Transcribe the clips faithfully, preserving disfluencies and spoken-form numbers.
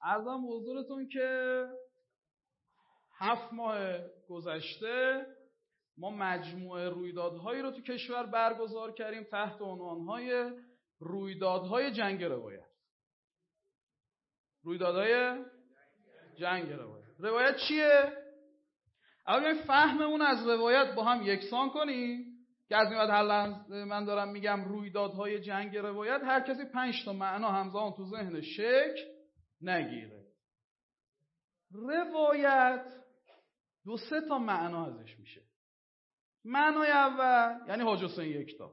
عرضم حضورتون که هفت ماه گذشته ما مجموعه رویدادهایی رو تو کشور برگزار کردیم تحت عنوانهای رویدادهای جنگ روایت. رویدادهای جنگ روایت. روایت چیه؟ اول فهممون از روایت با هم یکسان کنیم که از این بعد هر من دارم میگم رویدادهای جنگ روایت، هر کسی پنج تا معنا همزمان تو ذهن شکل نگیره. روایت دو سه تا معنا ازش میشه. معنای اول یعنی حاج حسین یکتا.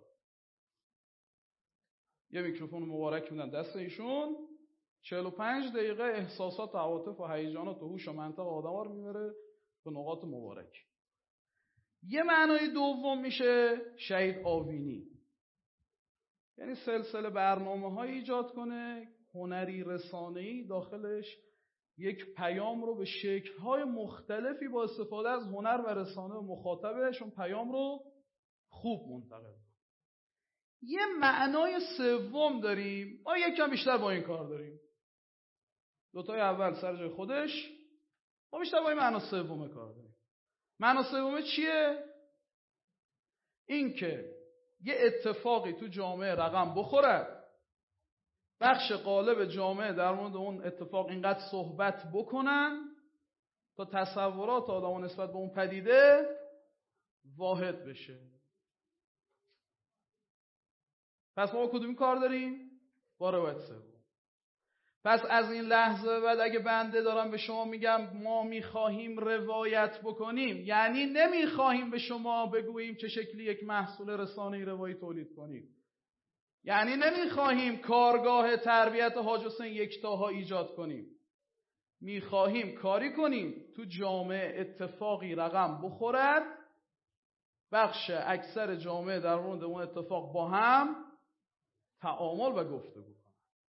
یه میکروفون مبارک میدن دست ایشون، چهل و پنج دقیقه احساسات و عواطف و هیجانات و هوش و منطق آدم‌ها رو میبره به نقاط مبارک. یه معنای دوم میشه شهید آوینی، یعنی سلسله برنامه‌های ایجاد کنه هنری رسانه‌ای داخلش یک پیام رو به شکل‌های مختلفی با استفاده از هنر و رسانه و مخاطبش اون پیام رو خوب منتقل کنه. یه معنای سوم داریم، ما یکم بیشتر با این کار داریم. دوتای اول سر جای خودش، ما بیشتر با این معنا سوم کار داریم. معنا سوم چیه؟ این که یه اتفاقی تو جامعه رقم بخورد، بخش غالب جامعه در مورد اون اتفاق اینقدر صحبت بکنن تا تصورات آدم‌ها نسبت به اون پدیده واحد بشه. پس ما کدومی کار داریم؟ با روایت سوم. پس از این لحظه بعد اگه بنده دارم به شما میگم ما میخواهیم روایت بکنیم، یعنی نمیخواهیم به شما بگوییم چه شکلی یک محصول رسانه‌ای روایی تولید کنید. یعنی نمیخواهیم کارگاه تربیت حاج حسین یکتاها ایجاد کنیم. میخواهیم کاری کنیم تو جامعه اتفاقی رقم بخورد، بخش اکثر جامعه در مورد اون اتفاق با هم تعامل و گفتگو کنن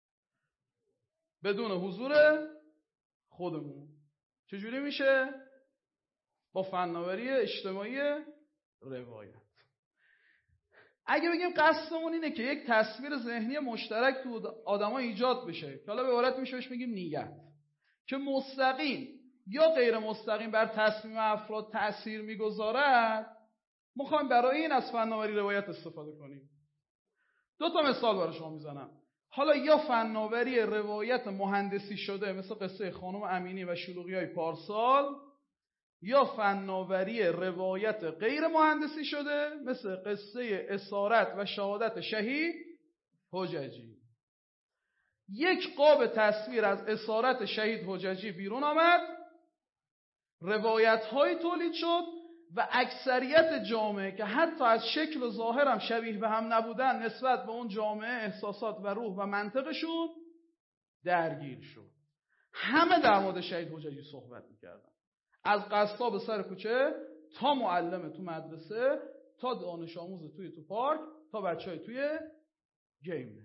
بدون حضور خودمون. چجوری میشه؟ با فناوری اجتماعی روایت. اگه بگیم قصدمون اینه که یک تصویر ذهنی مشترک تو آدم‌ها ایجاد بشه که حالا به عبارت میشه بهش بگیم نیت، که مستقیم یا غیر مستقیم بر تصمیم افراد تأثیر میگذارد، ما خواهیم برای این از فناوری روایت استفاده کنیم. دو تا مثال برای شما میزنم. حالا یا فناوری روایت مهندسی شده مثل قصه خانم امینی و شلوغی‌های پارسال، یا فناوری روایت غیر مهندسی شده مثل قصه اسارت و شهادت شهید حججی. یک قاب تصویر از اسارت شهید حججی بیرون آمد، روایت های تولید شد و اکثریت جامعه که حتی از شکل و ظاهر هم شبیه به هم نبودن نسبت به اون جامعه احساسات و روح و منطقشون درگیر شد. همه در مورد شهید حججی صحبت میکردن، از قصاب سر کوچه تا معلم تو مدرسه تا دانش آموز توی تو پارک تا بچهای توی گیم.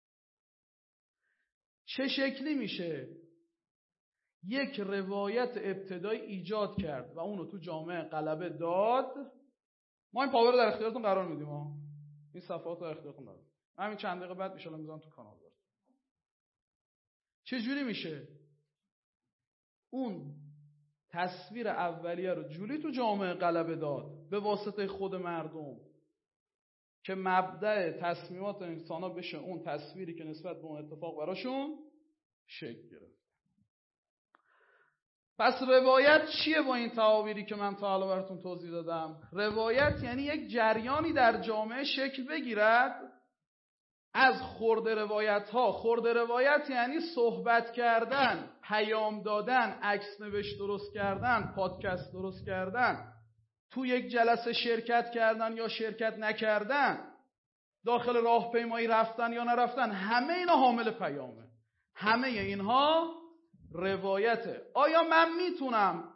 چه شکلی میشه یک روایت ابتدایی ایجاد کرد و اونو تو جامعه غلبه داد؟ ما این پاور رو در اختیارتون قرار میدیم ها. این صفحات رو در اختیارتون قرار میدیم. همین چند دقیقه بعد ان شاء الله میذارم تو کانال براتون. چه جوری میشه اون تصویر اولیه رو جوری تو جامعه غلبه داد به واسطه خود مردم که مبدأ تصمیمات انسان‌ها بشه اون تصویری که نسبت به اون اتفاق براشون شکل گرفت. پس روایت چیه با این تعابیری که من تا حالا براتون توضیح دادم؟ روایت یعنی یک جریانی در جامعه شکل بگیرد از خرد روایت ها. خرد روایت یعنی صحبت کردن، پیام دادن، عکس نوشت درست کردن، پادکست درست کردن، تو یک جلسه شرکت کردن یا شرکت نکردن، داخل راهپیمایی رفتن یا نرفتن، همه اینا حامل پیامه. همه اینها روایته. آیا من میتونم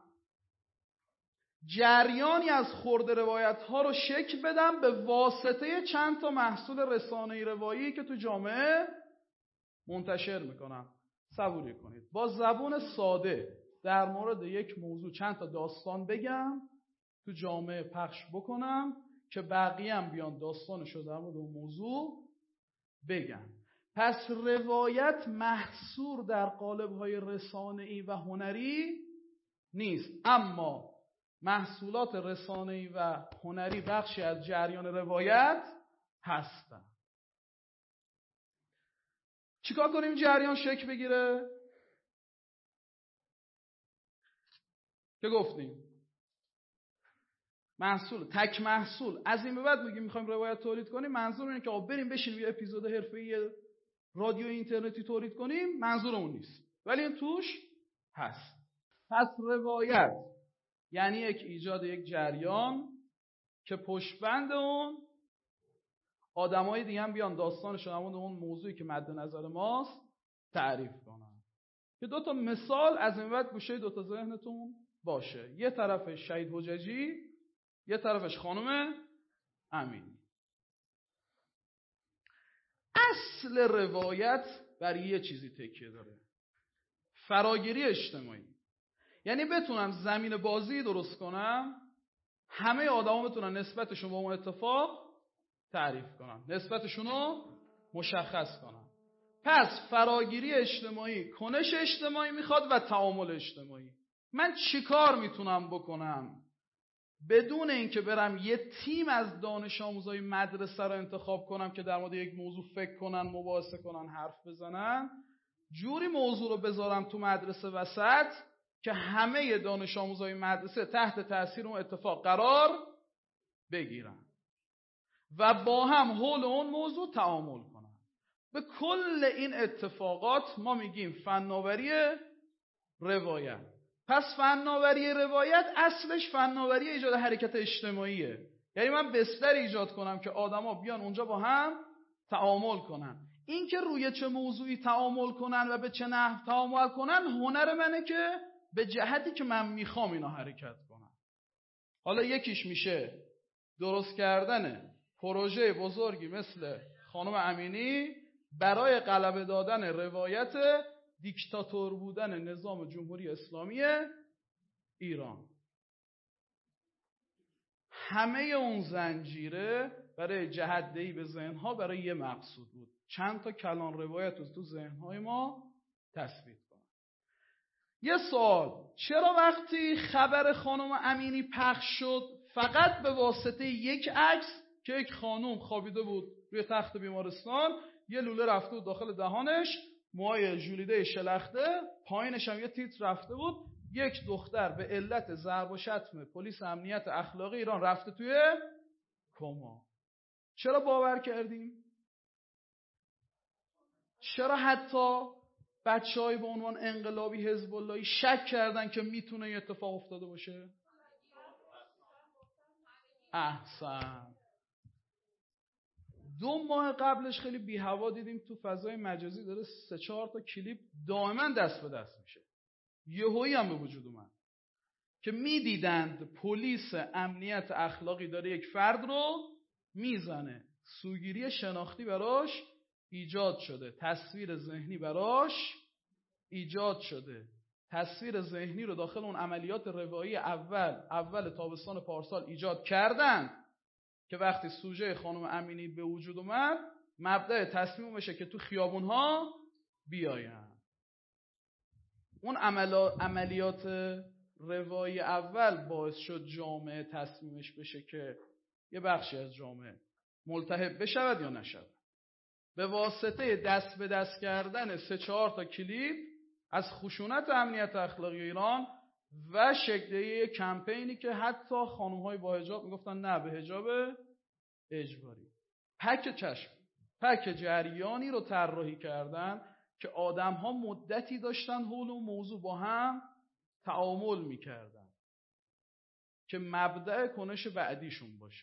جریانی از خرد روایت ها رو شکل بدم به واسطه چند تا محصول رسانه‌ای روایی که تو جامعه منتشر میکنم؟ صبوری کنید. با زبون ساده در مورد یک موضوع چند تا داستان بگم، تو جامعه پخش بکنم که بقیه هم بیان داستانشو در مورد اون موضوع بگن. پس روایت محصور در قالب‌های رسانه‌ای و هنری نیست، اما محصولات رسانه‌ای و هنری بخشی از جریان روایت هستند. چیکار کنیم جریان شکل بگیره؟ که گفتیم محصول، تک محصول. از این به بعد میگیم میخوایم روایت تولید کنیم، منظور اینه که آقا بریم بشینیم یه اپیزود حرفه‌ای رادیو اینترنتی تولید کنیم، منظورمون نیست، ولی این توش هست. پس روایت یعنی یک ایجاد یک جریان که پشتبند اون آدمای دیگه هم بیان داستانشون همون اون موضوعی که مد نظر ماست تعریف کنن. که دو تا مثال از این بعد گوشه دو تا ذهنتون باشه، یه طرفش شهید حججی، یه طرفش خانم امینی. اصل روایت بر یه چیزی تکیه داره، فراگیری اجتماعی. یعنی بتونم زمین بازی درست کنم، همه آدما بتونن نسبتشون با اون اتفاق تعریف کنن، نسبتشون رو مشخص کنن. پس فراگیری اجتماعی کنش اجتماعی میخواد و تعامل اجتماعی. من چیکار میتونم بکنم بدون اینکه برم یه تیم از دانش آموزای مدرسه رو انتخاب کنم که در مورد یک موضوع فکر کنن، مباحثه کنن، حرف بزنن، جوری موضوع رو بذارم تو مدرسه وسط که همه دانش آموزای مدرسه تحت تاثیر اون اتفاق قرار بگیرن و با هم حول اون موضوع تعامل کنن. به کل این اتفاقات ما میگیم فناوری روایت. پس فناوری روایت اصلش فناوری ایجاد حرکت اجتماعیه. یعنی من بستر ایجاد کنم که آدما بیان اونجا با هم تعامل کنن. این که روی چه موضوعی تعامل کنن و به چه نحو تعامل کنن هنر منه که به جهتی که من میخوام اینا حرکت کنن. حالا یکیش میشه درست کردن پروژه بزرگی مثل خانم امینی برای غلبه دادن روایت دیکتاتور بودن نظام جمهوری اسلامی ایران. همه اون زنجیره برای جهت‌دهی به ذهنها برای یه مقصود بود، چند تا کلان روایت رو تو ذهنهای ما تثبیت کنن. یه سوال، چرا وقتی خبر خانم امینی پخش شد فقط به واسطه یک عکس که یک خانم خوابیده بود روی تخت بیمارستان، یه لوله رفته بود داخل دهانش، موهای ژولیده شلخته، پایینش هم یه تیتر رفته بود، یک دختر به علت ضرب و شتم پلیس امنیت اخلاقی ایران رفته توی کما. چرا باور کردیم؟ چرا حتی بچه‌های به عنوان انقلابی حزب اللهی شک کردن که میتونه یه اتفاق افتاده باشه؟ احسن. دو ماه قبلش خیلی بی هوا دیدیم تو فضای مجازی داره سه چهار تا کلیپ دائما دست به دست میشه. یهویی هم به وجود اومد که میدیدند پلیس امنیت اخلاقی داره یک فرد رو میزنه، سوگیری شناختی براش ایجاد شده، تصویر ذهنی براش ایجاد شده. تصویر ذهنی رو داخل اون عملیات روایی اول اول تابستان پارسال ایجاد کردن که وقتی سوژه خانم امینی به وجود اومد مبدأ تصمیم بشه که تو خیابون‌ها بیاین. اون عملیات روایی اول باعث شد جامعه تصمیمش بشه که یه بخشی از جامعه ملتهب بشود یا نشود. به واسطه دست به دست کردن سه چهار تا کلیپ از خشونت امنیت اخلاقی ایران و شکلی کمپینی که حتی خانم‌های با حجاب میگفتن نه به حجاب اجباری، پک چشم پک جریانی رو طراحی کردن که آدم‌ها مدتی داشتن حول اون موضوع با هم تعامل می‌کردن که مبدأ کنش بعدیشون باشه.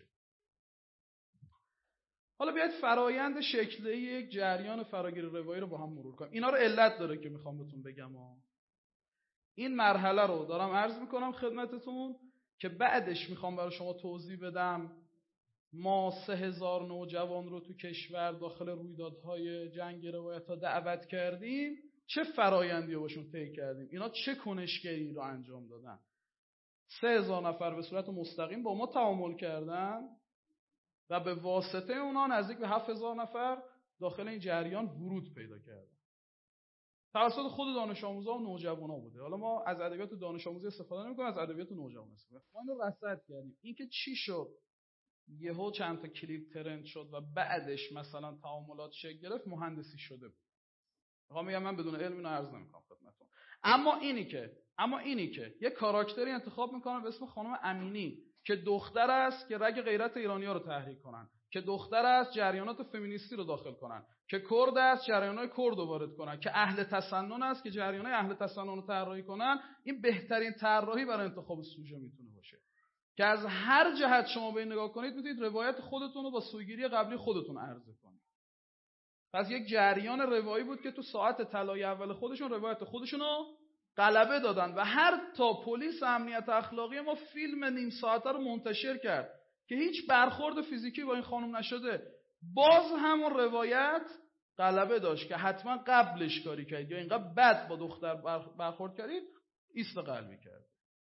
حالا بیاید فرایند شکلی یک جریان فراگیری روایی رو با هم مرور کنیم. اینا رو علت داره که میخوام بهتون بگم ها. این مرحله رو دارم عرض میکنم خدمتتون که بعدش میخوام برای شما توضیح بدم ما سه هزار نوجوان رو تو کشور داخل رویدادهای جنگ روایت ها دعوت کردیم، چه فرایندی رو باشون طی کردیم، اینا چه کنشگری رو انجام دادن. سه هزار نفر به صورت مستقیم با ما تعامل کردن و به واسطه اونا نزدیک به هفت هزار نفر داخل این جریان ورود پیدا کردن. توسط خود دانش آموزا و نوجوانا بوده. حالا ما از ادبیات دانش آموزی استفاده نمی‌کنیم، از ادبیات نوجوان استفاده. ما اینو رصد کردیم. اینکه چی شد یهو چند تا کلیپ ترند شد و بعدش مثلا تعاملات شکل گرفت، مهندسی شده بود. میخوام میگم من بدون علم اینو عرض نمی‌کنم خدمتتون. اما اینی که اما اینی که یه کاراکتری انتخاب می‌کنن به اسم خانم امینی که دختر است که رگ غیرت ایرانی‌ها رو تحریک کنن، که دختر است جریانات فمینیستی رو داخل کنن، که کرد است جریانات کرد رو وارد کنن، که اهل تسنن است که جریانات اهل تسنن رو طراحی کنن، این بهترین طراحی برای انتخاب سوژه میتونه باشه. که از هر جهت شما به این نگاه کنید میتونید روایت خودتون رو با سوگیری قبلی خودتون عرضه کنید. پس یک جریان روایی بود که تو ساعت طلایی اول خودشون روایت خودشون رو غلبه دادن و هر تا پلیس امنیت اخلاقی ما فیلم نیم ساعته رو منتشر کرد که هیچ برخورد فیزیکی با این خانم نشده، باز همون روایت غلبه داشت که حتما قبلش کاری کرد یا اینقدر بد با دختر برخورد کردید ایست قلبی کرد.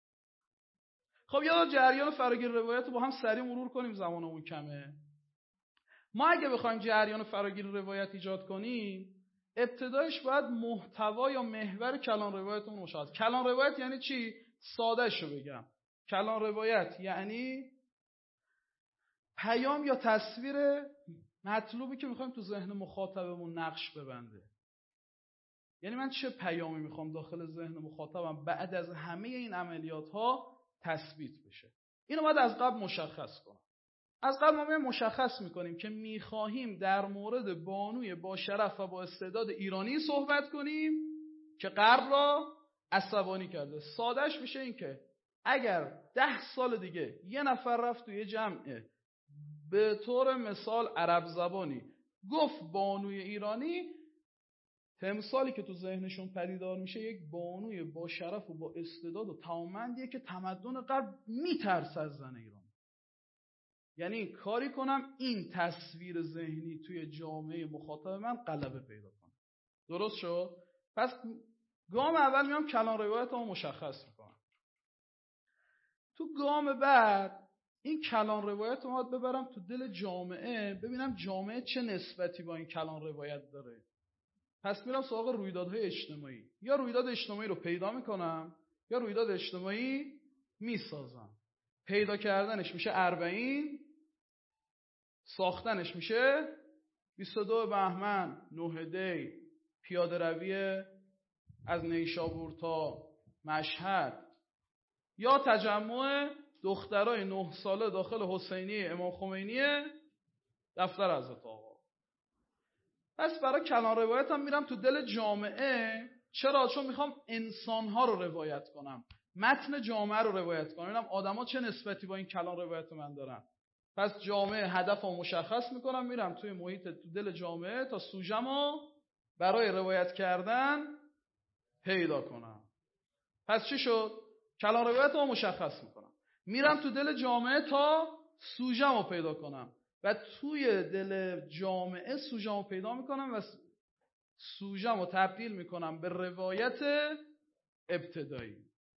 خب یا جریان فراگیر روایت رو با هم سریع مرور کنیم، زمانمون کمه. ما اگه بخوایم جریان فراگیر روایت ایجاد کنیم، ابتدایش باید محتوا یا محور کلان روایتمون مشخص. کلان روایت یعنی چی؟ ساده شو بگم. کلان روایت یعنی پیام یا تصویر مطلوبی که میخوایم تو ذهن مخاطبمون نقش ببنده. یعنی من چه پیامی میخوام داخل ذهن مخاطبم بعد از همه این عملیات ها تثبیت بشه. اینو باید از قبل مشخص کنم. از قبل ما مشخص میکنیم که میخواهیم در مورد بانوی با شرف و با استعداد ایرانی صحبت کنیم که غرب را عصبانی کرده. سادهش میشه این که اگر ده سال دیگه یه نفر رفت توی جمع به طور مثال عرب زبانی گفت بانوی ایرانی، تمثالی که تو ذهنشون پدیدار میشه یک بانوی با شرف و با استعداد و توانمندیه که تمدن غرب میترسه از زن ایران. یعنی کاری کنم این تصویر ذهنی توی جامعه مخاطب من غلبه پیدا کنه. درست شد؟ پس گام اول میام کلان روایت رو مشخص میکنم. تو گام بعد این کلان روایت رو باید ببرم تو دل جامعه، ببینم جامعه چه نسبتی با این کلان روایت داره. پس میرم سراغ رویدادهای اجتماعی. یا رویداد اجتماعی رو پیدا میکنم یا رویداد اجتماعی میسازم. پیدا کردنش میشه اربعین، ساختنش میشه بیست و دو بهمن، نه دی، پیاده روی از نیشابور تا مشهد، یا تجمع دخترای نه ساله داخل حسینی امام خمینی دفتر حضرت آقا. پس برای کلان روایت هم میرم تو دل جامعه. چرا؟ چون میخوام انسانها رو روایت کنم، متن جامعه رو روایت کنم، ببینم آدما چه نسبتی با این کلان روایت من دارن. پس جامعه هدفمو مشخص میکنم، میرم توی محیط تو دل جامعه تا سوژه‌مو برای روایت کردن پیدا کنم. پس چی شد؟ کلان روایتمو مشخص میکنم، میرم تو دل جامعه تا سوژه‌مو پیدا کنم و توی دل جامعه سوژه‌مو پیدا میکنم و سوژه‌مو تبدیل میکنم به روایت ابتدایی.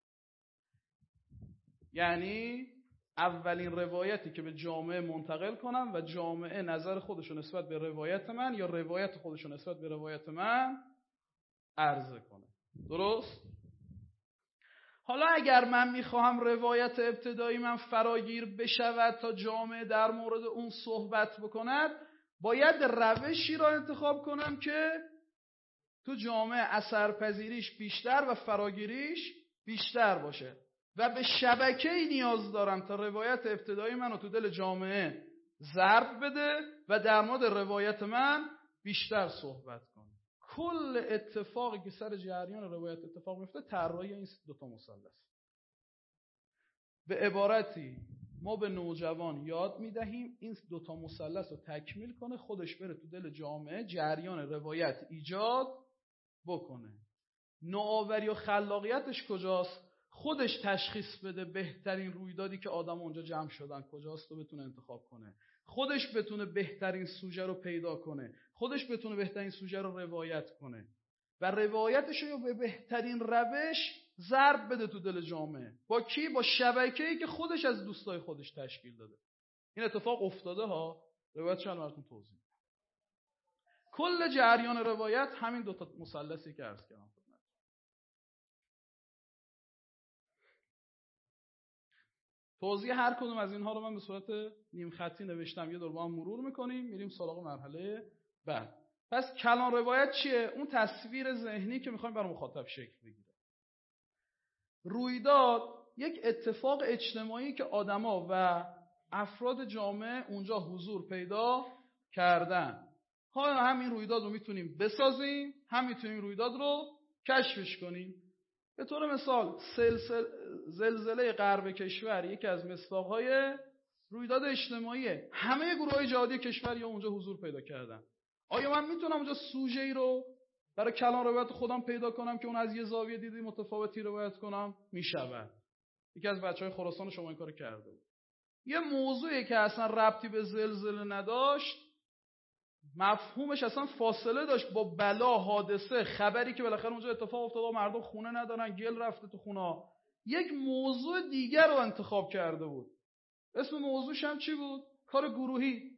یعنی اولین روایتی که به جامعه منتقل کنم و جامعه نظر خودشو نسبت به روایت من یا روایت خودشو نسبت به روایت من عرضه کنه. درست؟ حالا اگر من میخواهم روایت ابتدایی من فراگیر بشود تا جامعه در مورد اون صحبت بکند، باید روشی را انتخاب کنم که تو جامعه اثرپذیریش بیشتر و فراگیریش بیشتر باشه و به شبکه‌ای نیاز دارم تا روایت ابتدایی منو تو دل جامعه ضرب بده و در مورد روایت من بیشتر صحبت کنه. کل اتفاقی که سر جریان روایت اتفاق میفته طراحی این دو تا مثلث. به عبارتی ما به نوجوان یاد میدهیم این دو تا مثلث رو تکمیل کنه، خودش بره تو دل جامعه جریان روایت ایجاد بکنه. نوآوری و خلاقیتش کجاست؟ خودش تشخیص بده بهترین رویدادی که آدم اونجا جمع شدن کجاست و بتونه انتخاب کنه. خودش بتونه بهترین سوژه رو پیدا کنه، خودش بتونه بهترین سوژه رو روایت کنه و روایتش رو به بهترین روش ضرب بده تو دل جامعه. با کی؟ با شبکه‌ای که خودش از دوستای خودش تشکیل داده. این اتفاق افتاده ها، روایتش رو براتون توضیح میدم. کل جریان روایت همین دو تا مثلثی که عرض کردم. توضیح هر کدوم از اینها رو من به صورت نیم خطی نوشتم، یه دور با هم مرور میکنیم، میریم سراغ مرحله بعد. پس کلان روایت چیه؟ اون تصویر ذهنی که میخوایم برای مخاطب شکل بگیره. رویداد یک اتفاق اجتماعی که آدما و افراد جامعه اونجا حضور پیدا کردن. حالا همین رویداد رو میتونیم بسازیم، هم میتونیم رویداد رو کشفش کنیم. به طور مثال سلسل... زلزله غرب کشور یکی از مصداق‌های رویداد اجتماعیه. همه گروه‌های جهادی کشور یا اونجا حضور پیدا کردن. آیا من میتونم اونجا سوژه‌ای رو برای کلان روایت خودم پیدا کنم که اون از یه زاویه دیدی متفاوتی روایت کنم؟ میشود. یکی از بچهای خراسان شما این کارو کرده بود. یه موضوعی که اصلا ربطی به زلزله نداشت، مفهومش اصلا فاصله داشت با بلا، حادثه، خبری که بالاخره اونجا اتفاق افتاده، مردم خونه ندارن، گل رفته تو خونه، یک موضوع دیگر رو انتخاب کرده بود. اسم موضوعش هم چی بود؟ کار گروهی.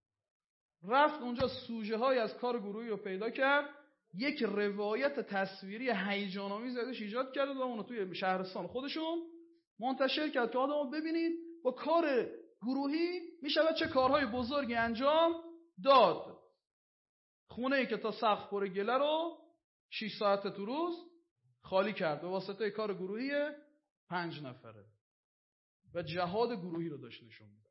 رفت اونجا سوژه های از کار گروهی رو پیدا کرد، یک روایت تصویری هیجان‌آمیز ازش ایجاد کرد و اونو توی شهرستان خودشون منتشر کرد که آدمو ببینید با کار گروهی میشه چه کارهای بزرگی انجام داد. خونه ای که تا سقف پر گله رو شش ساعت تو روز خالی کرد به واسطه کار گروهی پنج نفره و جهاد گروهی رو داشت نشون میداد.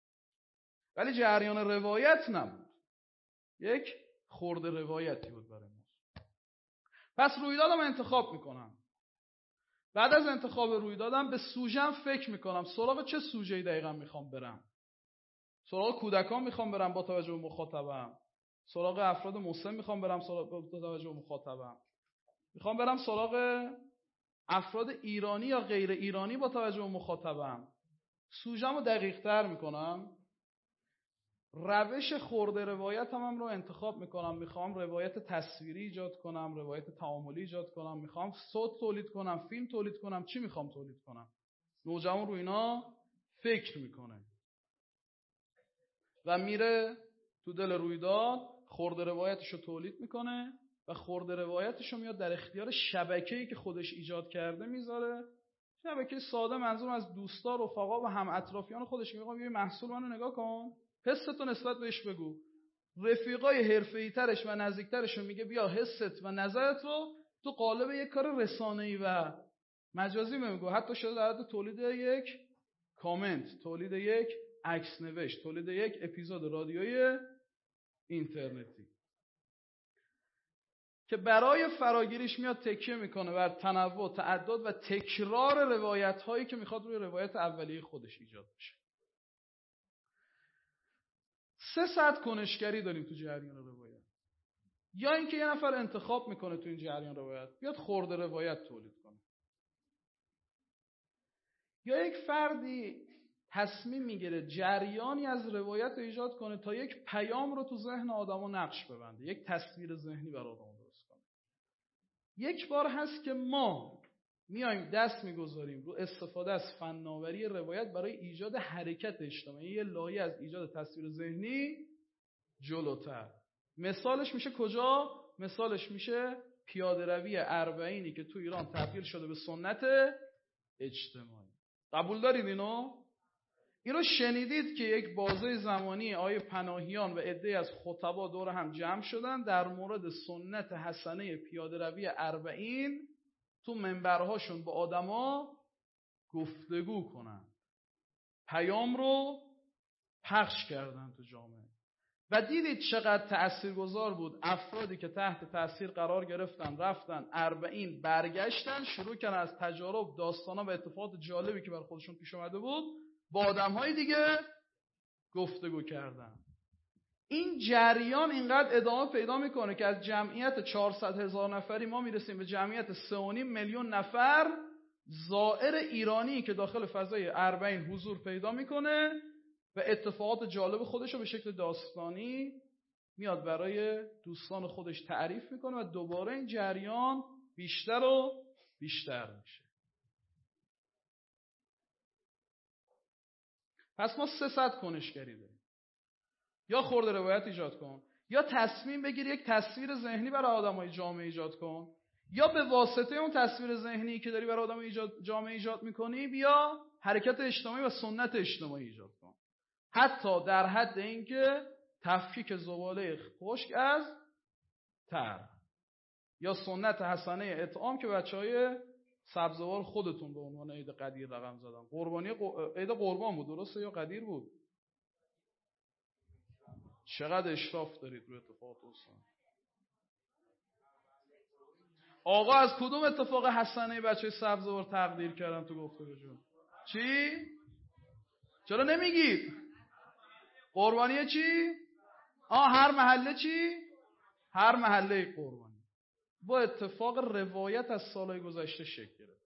ولی جریان روایت نبود، یک خرده روایتی بود برای ما. پس رویدادم انتخاب میکنم. بعد از انتخاب رویدادم به سوژه‌ام فکر میکنم، سراغ چه سوژه‌ای دقیقاً میخوام برم. سراغ کودکان میخوام برم با توجه به مخاطبم، سراغ افراد مسن میخوام برم سراغ با توجه به مخاطبم، میخوام برم سراغ افراد ایرانی یا غیر ایرانی با توجه به مخاطبم. سوژه‌مو دقیق‌تر میکنم، روش خرده روایت هم, هم رو انتخاب میکنم. میخوام روایت تصویری ایجاد کنم، روایت تعاملی ایجاد کنم، میخوام صوت تولید کنم، فیلم تولید کنم، چی میخوام تولید کنم. نوجوان رو اینا فکر میکنه و میره تو دل رویداد خرده روایتش رو تولید میکنه و خرده روایتش رو میاد در اختیار شبکه‌ای که خودش ایجاد کرده میذاره. شبکه ساده، منظور از دوستا، رفقا و هم اطرافیان خودش. میگم یه محصول منو نگاه کن، حستو نسبت بهش بگو. رفیقای حرفه‌ای ترش و نزدیکترش رو میگه بیا حست و نظرت رو تو قالب یک کار رسانه‌ای و مجازی میگو. حتی شده در حد تولید یک کامنت، تولید یک عکس نوشت، تولید یک اپیزود رادیویی اینترنتی که برای فراگیریش میاد تکیه میکنه بر تنوع، تعدد و تکرار روایت هایی که میخواد روی روایت اولیه خودش ایجاد بشه. سه سطح کنشگری داریم تو جریان روایت. یا اینکه یه نفر انتخاب میکنه تو این جریان روایت بیاد خرده روایت تولید کنه، یا یک فردی تصمیم میگیره جریانی از روایت ایجاد کنه تا یک پیام رو تو ذهن آدمو نقش ببنده، یک تصویر ذهنی برای آدم درست کنه. یک بار هست که ما میایم دست میگذاریم رو استفاده از فناوری روایت برای ایجاد حرکت اجتماعی، یه لایه از ایجاد تصویر ذهنی جلوتر. مثالش میشه کجا؟ مثالش میشه پیاده روی اربعینی که تو ایران تبدیل شده به سنت اجتماعی. قبول دارید اینو؟ اینو شنیدید که یک بازه زمانی آیه پناهیان و عده‌ای از خطبا دور هم جمع شدن در مورد سنت حسنه پیاده روی اربعین تو منبرهاشون با آدما گفتگو کنن، پیام رو پخش کردن تو جامعه. و دیدید چقدر تأثیرگذار بود. افرادی که تحت تأثیر قرار گرفتن رفتن اربعین، برگشتن شروع کردن از تجارب، داستانا و اتفاقات جالبی که بر خودشون پیش اومده بود با آدم‌های دیگه گفتگو کردن. این جریان اینقدر ادامه پیدا میکنه که از جمعیت چهارصد هزار نفری ما میرسیم به جمعیت سه و نیم میلیون نفر زائر ایرانی که داخل فضای اربعین حضور پیدا میکنه و اتفاقات جالب خودش رو به شکل داستانی میاد برای دوستان خودش تعریف میکنه و دوباره این جریان بیشتر و بیشتر میشه. پس ما سه سطح کنشگری داریم. یا خرده روایت ایجاد کن، یا تصمیم بگیر یک تصویر ذهنی برای آدمای جامعه ایجاد کن، یا به واسطه اون تصویر ذهنی که داری برای آدم ایجاد جامعه ایجاد میکنی بیا حرکت اجتماعی و سنت اجتماعی ایجاد کن، حتی در حد اینکه تفکیک زباله خشک از تر، یا سنت حسنه اطعام که بچهای سبزوار خودتون به عنوان عید قدیر رقم زدن. قربانی عید قربان بود درسته یا قدیر بود؟ چقدر اشراف دارید رو اتفاقات حسن. آقا از کدوم اتفاق حسنه بچه سبزوار تقدیر کردن تو گفتگو جون؟ چی؟ چرا نمیگید؟ قربانی چی؟ آه هر محله چی؟ هر محله قربانی. با اتفاق روایت از سالهای گذشته شکل گرفت.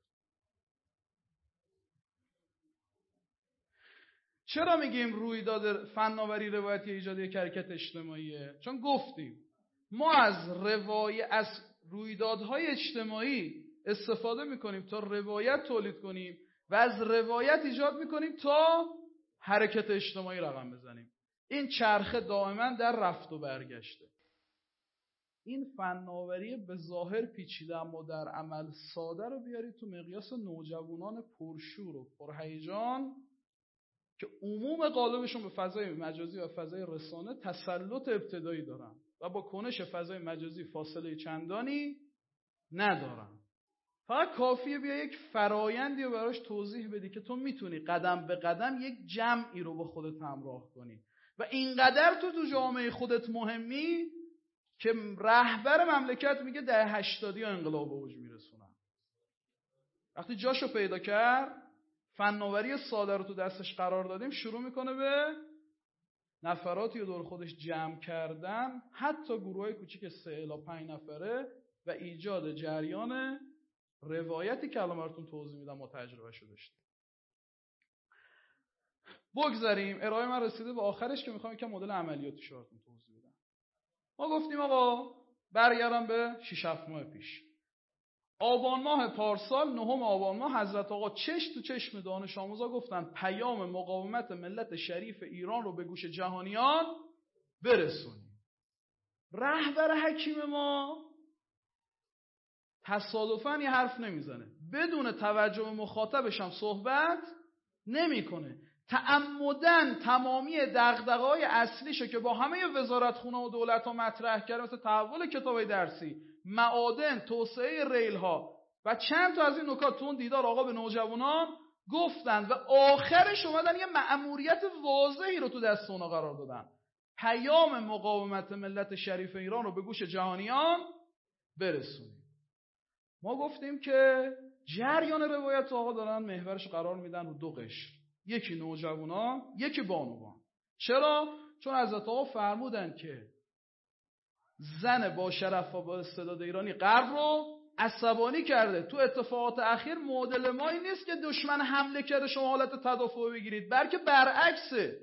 چرا میگیم رویداد فناوری روایتی ایجاد یک حرکت اجتماعیه؟ چون گفتیم ما از روایت از رویدادهای اجتماعی استفاده میکنیم تا روایت تولید کنیم و از روایت ایجاد میکنیم تا حرکت اجتماعی رقم بزنیم. این چرخه دائما در رفت و برگشته. این فناوری به ظاهر پیچیده اما در عمل ساده رو بیارید تو مقیاس نوجوانان پرشور و پرهیجان که عموم قالبشون به فضای مجازی و فضای رسانه تسلط ابتدایی دارن و با کنش فضای مجازی فاصله چندانی ندارن. فقط کافیه بیا یک فرایندی رو براش توضیح بدی که تو میتونی قدم به قدم یک جمعی رو با خودت همراه کنی و اینقدر تو تو جامعه خودت مهمی که رهبر مملکت میگه ده هشتادی انقلاب به اوج میرسونن. وقتی جاشو پیدا کرد فناوری ساده رو تو دستش قرار دادیم شروع میکنه به نفراتی رو دور خودش جمع کردن، حتی گروهای کوچیک سه الی پنج نفره و ایجاد جریان روایتی که الان براتون توضیح میدم ما تجربهشو داشتیم. بگذاریم ارائه من رسیده به آخرش که میخوام یکم مدل عملیاتیش براتون توضیح بدم. ما گفتیم آقا برگردم به شش هفت ماه پیش. آبان ماه پارسال نهم آبان ماه حضرت آقا چش تو چشم دانش آموزا گفتن پیام مقاومت ملت شریف ایران رو به گوش جهانیان برسونیم. رهبر حکیم ما تصادفاً یه حرف نمیزنه، بدون توجه به مخاطبش هم صحبت نمیکنه، تعمدن تمامی دغدغه‌های اصلیشو که با همه وزارتخونه و دولت‌ها مطرح کرده، مثل تحول کتابای درسی، معادن، توسعه ریل‌ها و چند تا از این نکات تو اون دیدار آقا به نوجوانان گفتن و آخرش اومدن یه مأموریت واضحی رو تو دست اونا قرار دادن، پیام مقاومت ملت شریف ایران رو به گوش جهانیان برسونیم. ما گفتیم که جریان روایت آقا دارن محورش قرار میدن رو دو قشر، یکی نوجوانا، یکی بانوان. چرا؟ چون حضرت آقا فرمودن که زن با شرف و با استعداد ایرانی غرب رو عصبانی کرده. تو اتفاقات اخیر مدل ما این نیست که دشمن حمله کرده شما حالت تدافع بگیرید، بلکه برعکسه،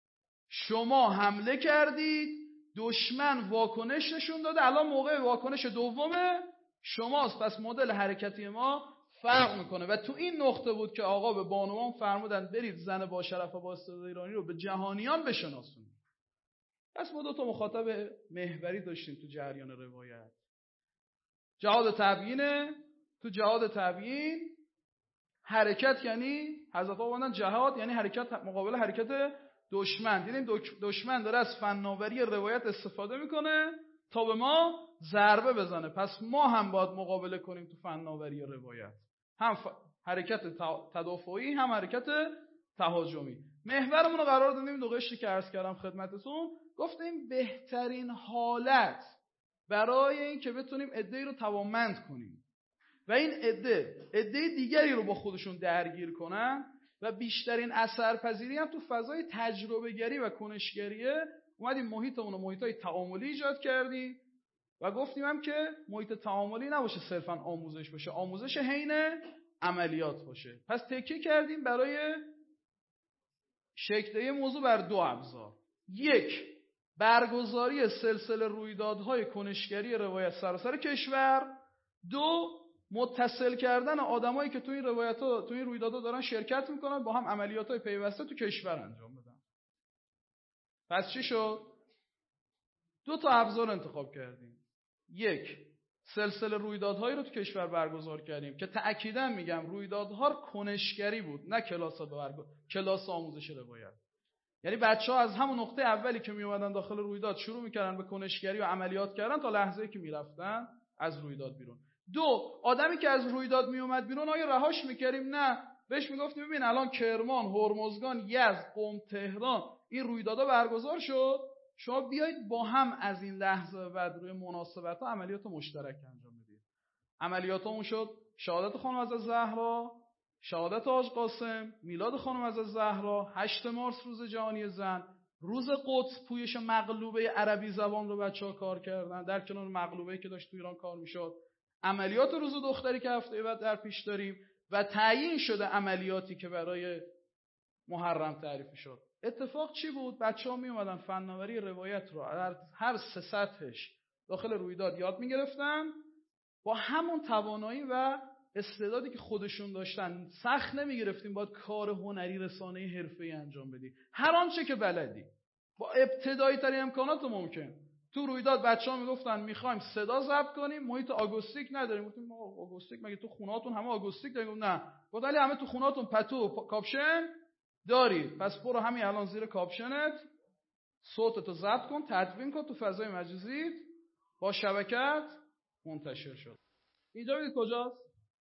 شما حمله کردید دشمن واکنش نشون داده، الان موقع واکنش دومه شماست. پس مدل حرکتی ما فرق میکنه و تو این نقطه بود که آقا به بانوان فرمودن برید زن با شرف و با استعداد ایرانی رو به جهانیان بشناسونید. پس ما دو تا مخاطب محوری داشتیم تو جریان روایت. جهاد تبیینه، تو جهاد تبیین حرکت یعنی حضرت آقا جهاد یعنی حرکت مقابل حرکت دشمن. دیدیم دشمن داره از فناوری روایت استفاده میکنه تا به ما ضربه بزنه، پس ما هم باید مقابله کنیم تو فناوری روایت، هم ف... حرکت تدافعی هم حرکت تهاجمی. محورمون رو قرار دادیم دو قشری که عرض کردم خدمتتون. گفتیم بهترین حالت برای این که بتونیم عده‌ای رو توانمند کنیم و این عده عده دیگری رو با خودشون درگیر کنن و بیشترین اثرپذیری هم تو فضای تجربه گری و کنشگریه، اومدیم محیطمون رو محیطای تعاملی ایجاد کردیم و گفتیم هم که محیط تعاملی نباشه صرفا آموزش باشه، آموزش حین عملیات باشه. پس تکیه کردیم برای شکل‌دهی موضوع بر دو ابزار. یک، برگزاری سلسله رویدادهای کنشگری روایت سراسر کشور. دو، متصل کردن آدمایی که تو این روایت‌ها تو این رویدادها دارن شرکت میکنن با هم عملیات‌های پیوسته تو کشور انجام بدن. پس چی شد؟ دو تا ابزار انتخاب کردیم. یک، سلسله رویدادهایی رو تو کشور برگزار کردیم که تأکیدا میگم رویدادها کنشگری بود، نه کلاس برگزار کلاس آموزش روایت. یعنی بچه‌ها از همون نقطه اولی که می اومدن داخل رویداد شروع میکردن به کنشگری و عملیات کردن تا لحظه‌ای که میرفتن از رویداد بیرون. دو، آدمی که از رویداد می اومد بیرون آیا رهاش میکردیم؟ نه، بهش میگفتیم ببین الان کرمان، هرمزگان، یزد، قم، تهران این رویدادها برگزار شد، شما بیایید با هم از این لحظه بعد روی مناسبت‌ها عملیات مشترک انجام بدید. عملیاتمون شد شهادت خانم عزیزالزهرا، شهادت حاج قاسم، میلاد خانم عزیزالزهرا، هشتم مارس روز جهانی زن، روز قدس پویش مغلوبه عربی زبان رو بچه‌ها کار کردن در کنار مغلوبه‌ای که داشت تو ایران کار میشد، عملیات روز دختری که هفته بعد در پیش داریم و تعیین شده عملیاتی که برای محرم تعریف شد. اتفاق چی بود؟ بچه‌ها می اومدن فناوری روایت رو هر سه سطحش داخل رویداد یاد می‌گرفتن، با همون توانایی و استعدادی که خودشون داشتن. سخت نمی‌گرفتیم باید کار هنری رسانه‌ای حرفه‌ای انجام بدی، هر آنچه که بلدی با ابتدایی ترین امکانات ممکن. تو رویداد بچه‌ها میگفتن می‌خوایم صدا ضبط کنیم، محیط آگوستیک نداریم. گفتیم ما آگوستیک مگه تو خونه‌هاتون همه آگوستیک داریم؟ نه. گفت ولی همه تو خونه‌هاتون پتو و کاپشن دارید، پس برو همین الان زیر کاپشنت صوتتو ضبط کن، تدوین کن، تو فضای مجازی با شبکت منتشر شد. اینجا ببینید کجاست؟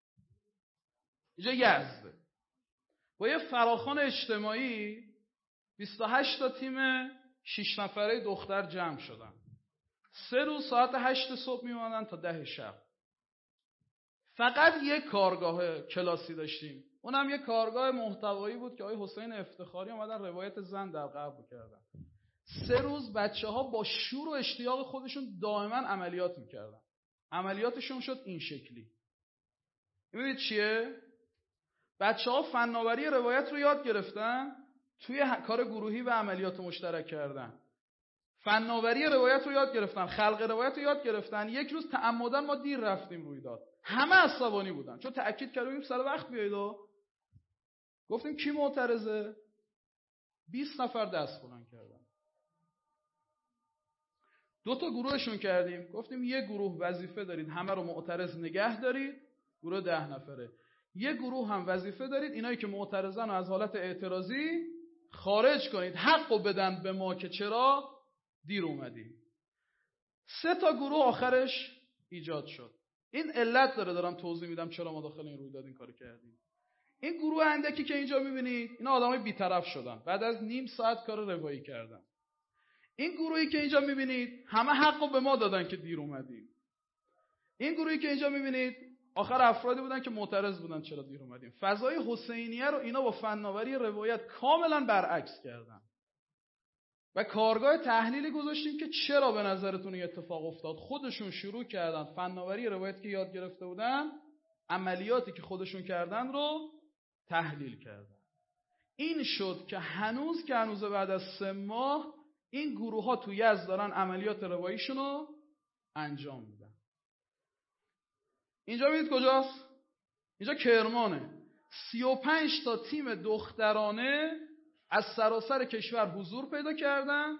اینجا یزده. با یه فراخوان اجتماعی بیست و هشت تا تیم شش نفره دختر جمع شدن. سه روز ساعت هشت صبح میمونن تا ده شب. فقط یک کارگاه کلاسی داشتیم، اونم یک کارگاه محتوایی بود که آقای حسین افتخاری اومدن روایت زن در غرب کردن. سه روز بچه‌ها با شور و اشتیاق خودشون دائما عملیات میکردن. عملیاتشون شد این شکلی. می‌بینید چیه؟ بچه‌ها فناوری روایت رو یاد گرفتن، توی کار گروهی و عملیات مشترک کردن. فناوری روایت رو یاد گرفتن، خلق روایت رو یاد گرفتن. یک روز تعمدن ما دیر رفتیم رویداد، همه عصبانی بودن چون تأکید کردیم سر وقت بیایید و گفتیم کی معترضه؟ بیست نفر دست بلند کردن. دو تا گروهشون کردیم، گفتیم یه گروه وظیفه دارید همه رو معترض نگه دارید، گروه ده نفره. یه گروه هم وظیفه دارید اینایی که معترضن از حالت اعتراضی خارج کنید، حقو بدن به ما که چرا دیر اومدیم. سه تا گروه آخرش ایجاد شد. این علت داره دارم توضیح میدم چرا ما داخل این رویداد این کارو کردیم. این گروه اندکی که اینجا میبینید اینا آدمای بی‌طرف شدن، بعد از نیم ساعت کار روایی کردن. این گروهی که اینجا میبینید همه حقو به ما دادن که دیر اومدیم. این گروهی که اینجا میبینید آخر افرادی بودن که معترض بودن چرا دیر اومدیم. فضای حسینیه رو اینا با فناوری روایت کاملا برعکس کردن و کارگاه تحلیلی گذاشتیم که چرا به نظرتون این اتفاق افتاد. خودشون شروع کردن فناوری روایت که یاد گرفته بودن، عملیاتی که خودشون کردن رو تحلیل کردن. این شد که هنوز که هنوز بعد از سه ماه این گروه ها تو یزد دارن عملیات رواییشون رو انجام میدن. اینجا میدید کجاست؟ اینجا کرمانه. سی و پنج تا تیم دخترانه از سراسر کشور حضور پیدا کردن،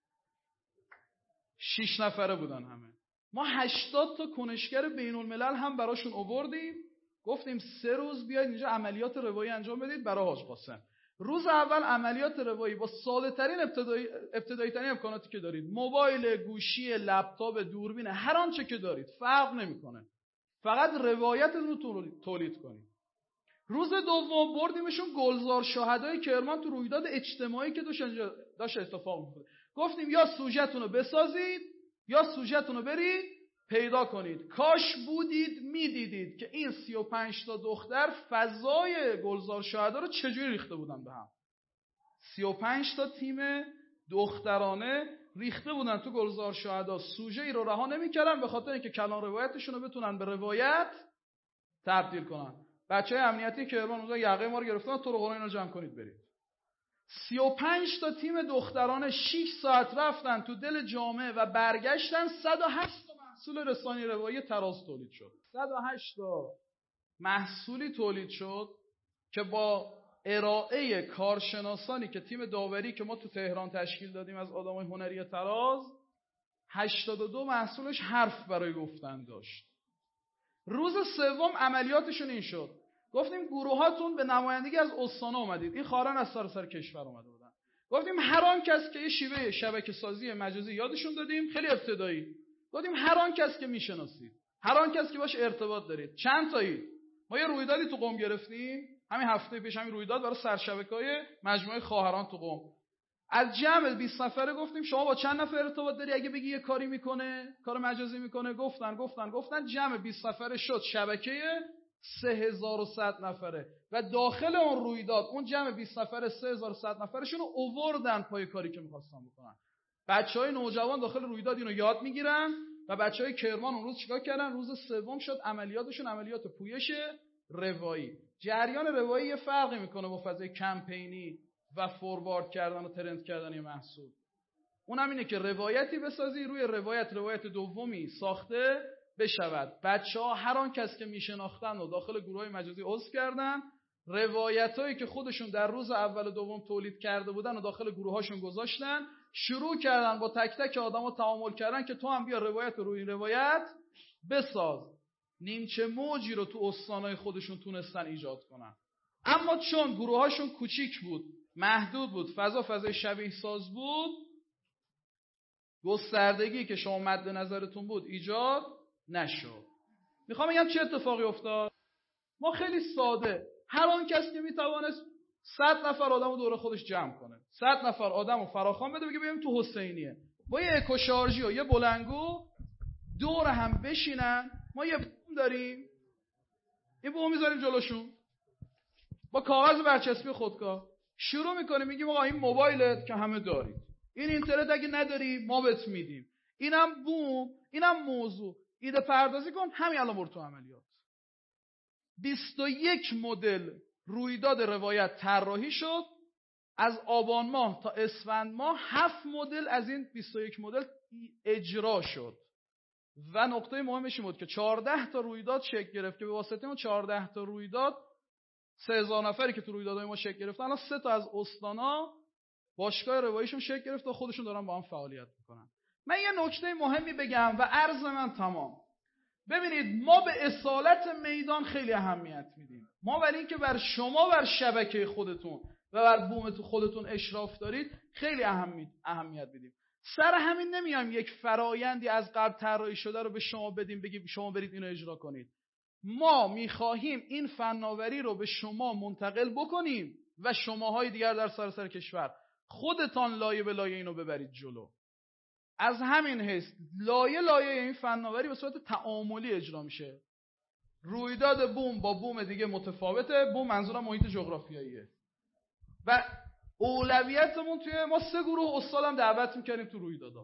شش نفره بودن همه. ما هشتاد تا کنشگر بین الملل هم براشون آوردیم، گفتیم سه روز بیاید اینجا عملیات روایی انجام بدید برای حاج قاسم. روز اول عملیات روایی با ساده ترین ابتدایی ابتدایی ترین امکاناتی که دارید، موبایل، گوشی، لپتاپ، دوربین، هر آنچه که دارید فرق نمیکنه، فقط روایتتون رو تولید کنید. روز دوم بردیمشون گلزار شهدای کرمان تو رویداد اجتماعی که داشت اتفاق می‌افتاد. گفتیم یا سوژه‌تون رو بسازید یا سوژه‌تون رو برید پیدا کنید. کاش بودید میدیدید که این سی و پنج تا دختر فضای گلزار شهدا رو چجوری ریخته بودن به هم. سی و پنج تا تیم دخترانه ریخته بودن تو گلزار شهدا، سوژه ای رو رها نمی‌کردن به خاطر اینکه کلام روایتشون رو بتونن به روایت تبدیل کنن. بچهای امنیتی کرمان اونجا یقه ما رو گرفتن، تو رو قرآن اینو جمع کنید برید. سی و پنج تا تیم دخترانه شش ساعت رفتن تو دل جامعه و برگشتن. صد و هشت تا محصول رسانه‌ای روایی تراز تولید شد. صد و هشت تا محصولی تولید شد که با ارائه کارشناسانی که تیم داوری که ما تو تهران تشکیل دادیم از آدمای هنری تراز هشتاد و دو محصولش حرف برای گفتن داشت. روز سوم عملیاتشون این شد، گفتیم گروهاتون به نمایندگی از استانا اومدید، این خارن از سراسر کشور اومده بودن. گفتیم هر آن کس که یه شیوه شبکه سازی مجازی یادشون دادیم، خیلی ابتدایی. گفتیم هر آن کس که میشناسید، هر آن کس که باش ارتباط دارید، چند تایی. ما یه رویدادی تو قم گرفتیم همین هفته پیش، همین رویداد برای سرشبکه‌های مجموعه خواهران تو قم. از جمع بیست نفره گفتیم شما با چند نفر ارتباط داری، اگه بگی یه کاری میکنه، کار مجازی میکنه، گفتن گفتن گفتن جمع بیست نفره شد شبکه سه هزار و صد نفره و داخل اون رویداد اون جمع بیست نفره سه هزار و صد نفرشون رو اووردن پای کاری که می‌خواستن بکنن. بچهای نوجوان داخل رویداد اینو یاد میگیرن و بچهای کرمان اون روز چیکار کردن؟ روز سوم شد عملیاتشون عملیات پویش روایی. جریان روایی یه فرقی میکنه با فضای کمپینی و فوروارد کردن و ترند کردن یه محصول. اون هم اینه که روایتی بسازی، روی روایت روایت دومی ساخته بشود. بچه‌ها هر آن کس که میشناختن و داخل گروه‌های مجازی عضو کردن، روایتایی که خودشون در روز اول و دوم تولید کرده بودن و داخل گروه‌هاشون گذاشتن، شروع کردن با تک تک آدما تعامل کردن که تو هم بیا روایت رو روی روایت بساز. نیمچه موجی رو تو استانای خودشون تونستن ایجاد کنن. اما چون گروه‌هاشون کوچیک بود، محدود بود، فضا فضای شبیه ساز بود، گستردگی که شما مد نظرتون بود ایجاد نشد. میخوام بگم چه اتفاقی افتاد. ما خیلی ساده، هر آن کسی که میتوانست صد نفر آدمو دور خودش جمع کنه، صد نفر آدمو فراخوان بده بگه بریم تو حسینیه، با یه اکوشارژی و یه بلنگو دور هم بشینن. ما یه بوم داریم، این بوم میذاریم جلوشون با کاغذ برچسبی خودکار، شروع میکنیم میگیم آقا این موبایلت که همه دارید، این اینترنت اگه نداری ما بهت میدیم، اینم بوم، اینم موضوع، ایده پردازی کن، همین الان برو تو عملیات. بیست و یک مدل رویداد روایت طراحی شد. از آبان ماه تا اسفند ماه هفت مدل از این بیست و یک مدل اجرا شد و نقطه مهمش این بود که چهارده تا رویداد شکل گرفت که به واسطه اون چهارده تا رویداد سه هزار نفری که تو رویدادهای ما شکل گرفتن، الان سه تا از استانا باشگاه رواییشون شکل گرفت و خودشون دارن با هم فعالیت میکنن. من یه نکته مهمی بگم و عرض من تمام. ببینید ما به اصالت میدان خیلی اهمیت میدیم. ما برای اینکه بر شما بر شبکه خودتون و بر بوم تو خودتون اشراف دارید خیلی اهمیت اهمیت میدیم. سر همین نمیایم یک فرایندی از قبل طراحی شده رو به شما بدیم بگیم شما برید اینو اجرا کنید. ما میخواهیم این فناوری رو به شما منتقل بکنیم و شماهای دیگر در سراسر کشور خودتان لایه به لایه اینو ببرید جلو. از همین حیث لایه لایه این فناوری به صورت تعاملی اجرا میشه. رویداد بوم با بوم دیگه متفاوته. بوم منظورم محیط جغرافیاییه و اولویتمون توی ما سه گروه استادم دعوت میکنیم تو رویدادا.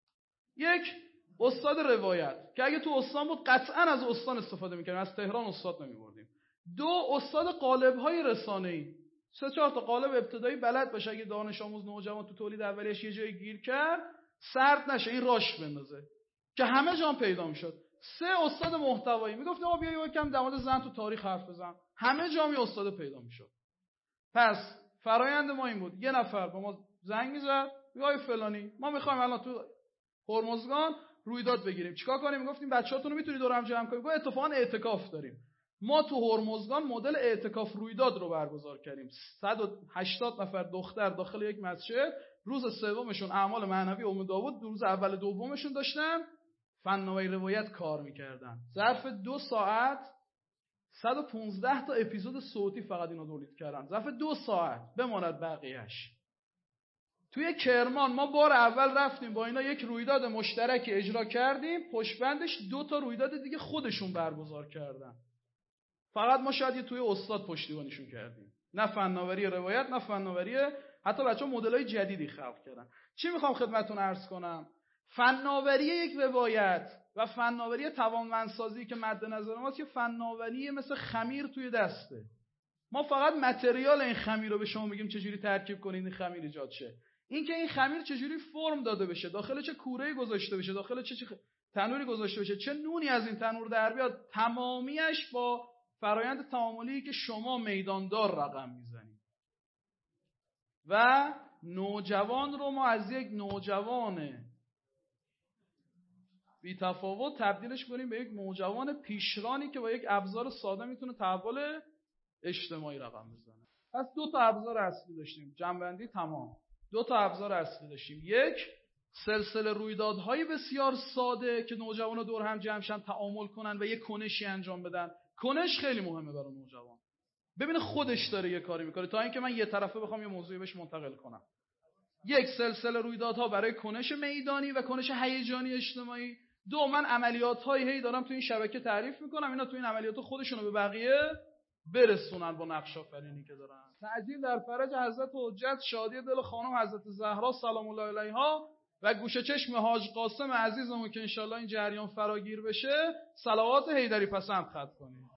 یک، استاد روایت که اگه تو استان بود قطعا از استان استفاده میکنیم، از تهران استاد نمیبردیم. دو، استاد قالب‌های رسانه‌ای، سه چهار تا قالب ابتدایی بلد باشه، اگه دانش آموز نوجوان تو تولید اولیش یه جایی گیر کرد سرد نشه، این راش بندازه که همه جا پیدا میشد. سه، استاد محتوایی، میگفت آقا بیا یکم در مورد زن تو تاریخ حرف بزن، همه جا می استاد پیدا میشد. پس فرایند ما این بود، یه نفر با ما زنگ میزد میگه آقا فلانی ما میخوایم الان تو هرمزگان رویداد بگیریم، چیکار کنیم؟ میگفتیم بچه‌هاتون رو میتونید دور هم جمع کنید. گفت اتفاقا اعتکاف داریم. ما تو هرمزگان مدل اعتکاف رویداد رو برگزار کردیم. صد و هشتاد نفر دختر داخل یک مسجد، روز سومشون اعمال معنوی ام داوود، روز اول دومشون داشتن فناوری روایت کار میکردن. ظرف دو ساعت صد و پانزده تا اپیزود صوتی فقط اینا تولید کردن. ظرف دو ساعت بماند بقیه‌اش. توی کرمان ما بار اول رفتیم با اینا یک رویداد مشترکی اجرا کردیم، پشتبندش دو تا رویداد دیگه خودشون برگزار کردن. فقط ما شاید یه توی استاد پشتیبانیشون کردیم، نه فناوری روایت نه فناوری، حتی بچه‌ها مدل‌های جدیدی خلق کردن. چی میخوام خدمتتون عرض کنم؟ فناوری یک روایت و فناوری توانمندسازی که مد نظر ماست که فناوری مثل خمیر توی دسته. ما فقط متریال این خمیر رو به شما میگیم چجوری ترکیب کنید این خمیر ایجاد شه. این که این خمیر چجوری فرم داده بشه، داخل چه کوره‌ای گذاشته بشه، داخل چه, چه تنوری گذاشته بشه، چه نونی از این تنور در بیاد، تمامیش با فرایند تعاملی که شما میداندار رقم میزنید. و نوجوان رو ما از یک نوجوان بی تفاوت تبدیلش کنیم به یک نوجوان پیشرانی که با یک ابزار ساده میتونه تحول اجتماعی رقم بزنه. پس دو تا ابزار اصلی داشتیم، جنبندی تمام. دو تا ابزار اصلی داشتیم. یک، سلسله رویدادهای بسیار ساده که نوجوانا دور هم جمع شن، تعامل کنن و یک کنشی انجام بدن. کنش خیلی مهمه برای نوجوان. ببینه خودش داره یه کاری میکنه تا اینکه من یه طرفه بخوام یه موضوعی بهش منتقل کنم. یک، سلسله رویدادها برای کنش میدانی و کنش هیجانی اجتماعی. دو، من عملیات‌هایی هی دارم تو این شبکه تعریف میکنم، اینا تو این عملیات خودشونو به بقیه برسونن با نقش آفرینی که دارن. تعجیل در فرج حضرت حجت، شادی دل خانم حضرت زهرا سلام الله علیها و گوشه چشم حاج قاسم عزیزمون که انشالله این جریان فراگیر بشه، صلوات حیدری پسند ختم کنیم.